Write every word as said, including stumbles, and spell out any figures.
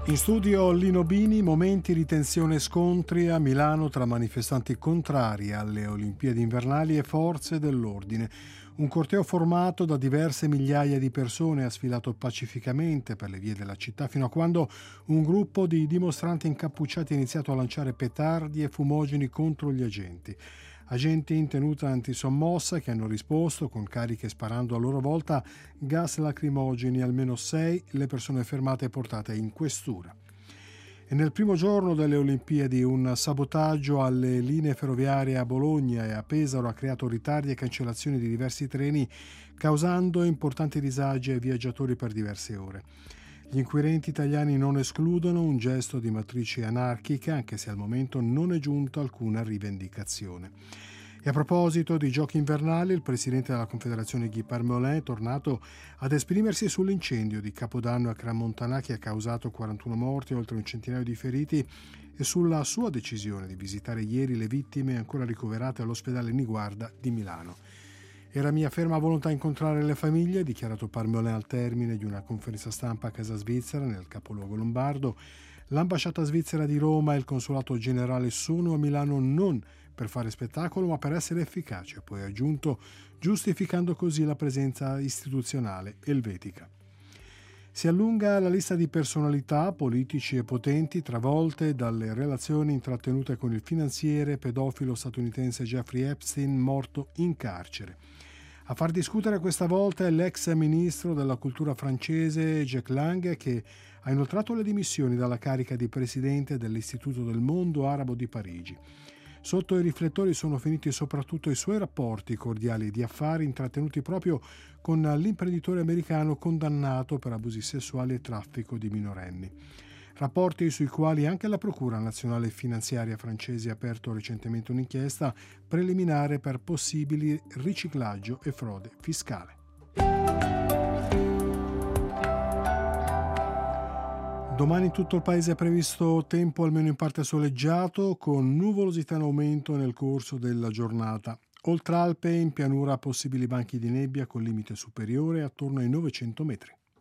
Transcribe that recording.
In studio Lino Bini, momenti di tensione e scontri a Milano tra manifestanti contrari alle Olimpiadi invernali e forze dell'ordine. Un corteo formato da diverse migliaia di persone ha sfilato pacificamente per le vie della città fino a quando un gruppo di dimostranti incappucciati ha iniziato a lanciare petardi e fumogeni contro gli agenti. Agenti in tenuta antisommossa che hanno risposto con cariche sparando a loro volta gas lacrimogeni, almeno sei le persone fermate e portate in questura. E nel primo giorno delle Olimpiadi un sabotaggio alle linee ferroviarie a Bologna e a Pesaro ha creato ritardi e cancellazioni di diversi treni, causando importanti disagi ai viaggiatori per diverse ore. Gli inquirenti italiani non escludono un gesto di matrice anarchica, anche se al momento non è giunta alcuna rivendicazione. E a proposito di giochi invernali, il presidente della Confederazione Guy Parmelin è tornato ad esprimersi sull'incendio di Capodanno a Crans-Montana che ha causato quarantuno morti e oltre un centinaio di feriti e sulla sua decisione di visitare ieri le vittime ancora ricoverate all'ospedale Niguarda di Milano. Era mia ferma volontà incontrare le famiglie, ha dichiarato Parmelin al termine di una conferenza stampa a casa svizzera nel capoluogo lombardo. L'ambasciata svizzera di Roma e il consolato generale sono a Milano non per fare spettacolo ma per essere efficaci, ha poi aggiunto, giustificando così la presenza istituzionale elvetica. Si allunga la lista di personalità, politici e potenti travolte dalle relazioni intrattenute con il finanziere pedofilo statunitense Jeffrey Epstein, morto in carcere. A far discutere questa volta è l'ex ministro della cultura francese Jack Lang, che ha inoltrato le dimissioni dalla carica di presidente dell'Istituto del Mondo Arabo di Parigi. Sotto i riflettori sono finiti soprattutto i suoi rapporti cordiali di affari intrattenuti proprio con l'imprenditore americano condannato per abusi sessuali e traffico di minorenni. Rapporti sui quali anche la Procura Nazionale Finanziaria francese ha aperto recentemente un'inchiesta preliminare per possibili riciclaggio e frode fiscale. Domani in tutto il paese è previsto tempo almeno in parte soleggiato, con nuvolosità in aumento nel corso della giornata. Oltre Alpe, in pianura possibili banchi di nebbia con limite superiore attorno ai novecento metri.